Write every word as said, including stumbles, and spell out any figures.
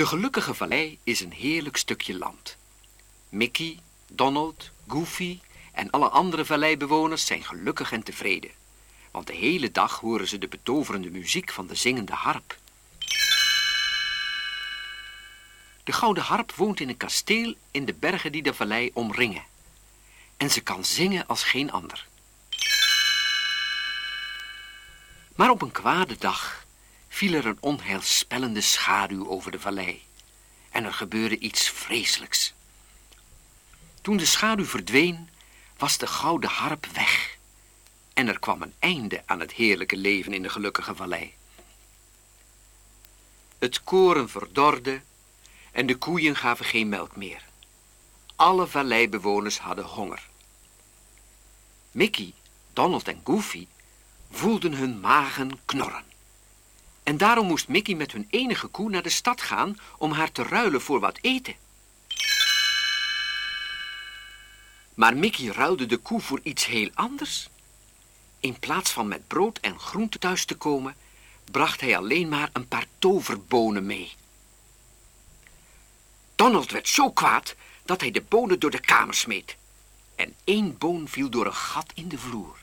De gelukkige vallei is een heerlijk stukje land. Mickey, Donald, Goofy en alle andere valleibewoners zijn gelukkig en tevreden. Want de hele dag horen ze de betoverende muziek van de zingende harp. De gouden harp woont in een kasteel in de bergen die de vallei omringen. En ze kan zingen als geen ander. Maar op een kwade dag viel er een onheilspellende schaduw over de vallei. En er gebeurde iets vreselijks. Toen de schaduw verdween, was de gouden harp weg. En er kwam een einde aan het heerlijke leven in de gelukkige vallei. Het koren verdorde en de koeien gaven geen melk meer. Alle valleibewoners hadden honger. Mickey, Donald en Goofy voelden hun magen knorren. En daarom moest Mickey met hun enige koe naar de stad gaan om haar te ruilen voor wat eten. Maar Mickey ruilde de koe voor iets heel anders. In plaats van met brood en groente thuis te komen, bracht hij alleen maar een paar toverbonen mee. Donald werd zo kwaad dat hij de bonen door de kamer smeet. En één boon viel door een gat in de vloer.